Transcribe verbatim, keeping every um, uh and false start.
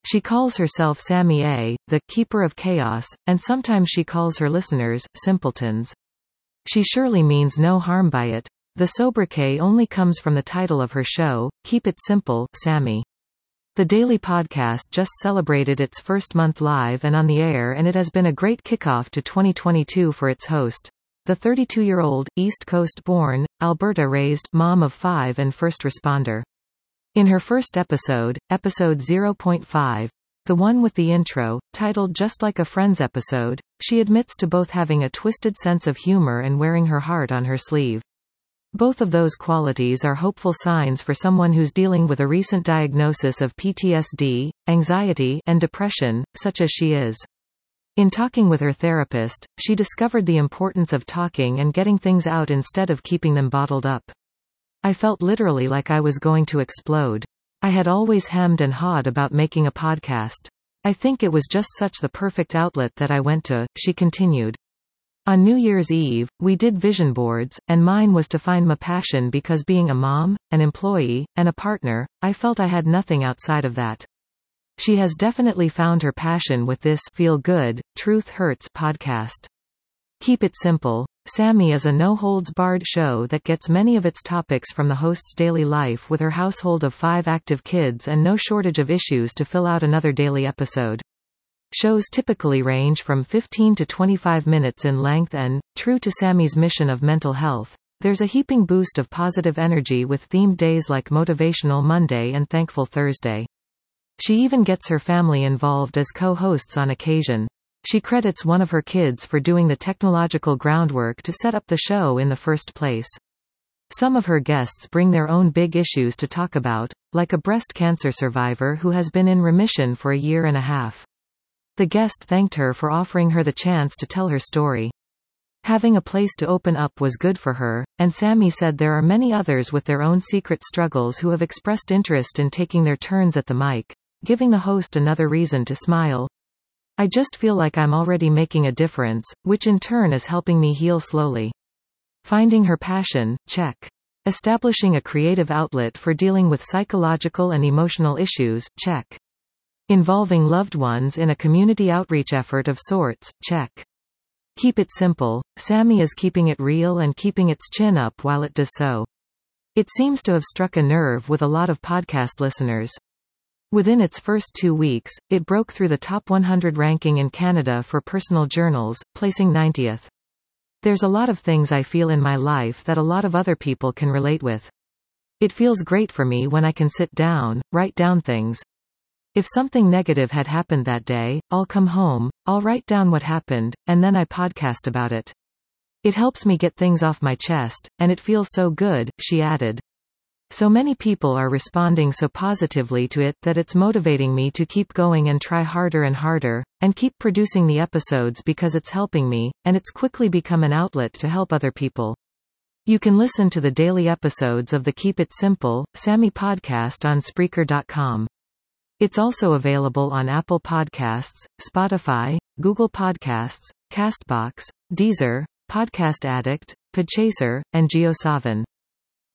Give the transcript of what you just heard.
She calls herself Sammy A, the keeper of chaos, and sometimes she calls her listeners simpletons. She surely means no harm by it. The sobriquet only comes from the title of her show, Keep It Simple, Sammy. The daily podcast just celebrated its first month live and on the air, and it has been a great kickoff to twenty twenty-two for its host, the thirty-two-year-old, East Coast-born, Alberta-raised, mom of five and first responder. In her first episode, episode zero point five, the one with the intro, titled Just Like a Friends episode, she admits to both having a twisted sense of humor and wearing her heart on her sleeve. Both of those qualities are hopeful signs for someone who's dealing with a recent diagnosis of P T S D, anxiety, and depression, such as she is. In talking with her therapist, she discovered the importance of talking and getting things out instead of keeping them bottled up. I felt literally like I was going to explode. I had always hemmed and hawed about making a podcast. I think it was just such the perfect outlet that I went to, she continued. On New Year's Eve, we did vision boards, and mine was to find my passion because being a mom, an employee, and a partner, I felt I had nothing outside of that. She has definitely found her passion with this Feel Good, Truth Hurts podcast. Keep It Simple, Sammy is a no-holds-barred show that gets many of its topics from the host's daily life with her household of five active kids and no shortage of issues to fill out another daily episode. Shows typically range from fifteen to twenty-five minutes in length and, true to Sammy's mission of mental health, there's a heaping boost of positive energy with themed days like Motivational Monday and Thankful Thursday. She even gets her family involved as co-hosts on occasion. She credits one of her kids for doing the technological groundwork to set up the show in the first place. Some of her guests bring their own big issues to talk about, like a breast cancer survivor who has been in remission for a year and a half. The guest thanked her for offering her the chance to tell her story. Having a place to open up was good for her, and Sammy said there are many others with their own secret struggles who have expressed interest in taking their turns at the mic, giving the host another reason to smile. I just feel like I'm already making a difference, which in turn is helping me heal slowly. Finding her passion, check. Establishing a creative outlet for dealing with psychological and emotional issues, check. Involving loved ones in a community outreach effort of sorts, check. Keep it simple, Sammy is keeping it real and keeping its chin up while it does so. It seems to have struck a nerve with a lot of podcast listeners. Within its first two weeks, it broke through the top one hundred ranking in Canada for personal journals, placing ninetieth. There's a lot of things I feel in my life that a lot of other people can relate with. It feels great for me when I can sit down, write down things. If something negative had happened that day, I'll come home, I'll write down what happened, and then I podcast about it. It helps me get things off my chest, and it feels so good, she added. So many people are responding so positively to it that it's motivating me to keep going and try harder and harder, and keep producing the episodes because it's helping me, and it's quickly become an outlet to help other people. You can listen to the daily episodes of the Keep It Simple, Sammy podcast on Spreaker dot com. It's also available on Apple Podcasts, Spotify, Google Podcasts, Castbox, Deezer, Podcast Addict, Podchaser, and JioSaavn.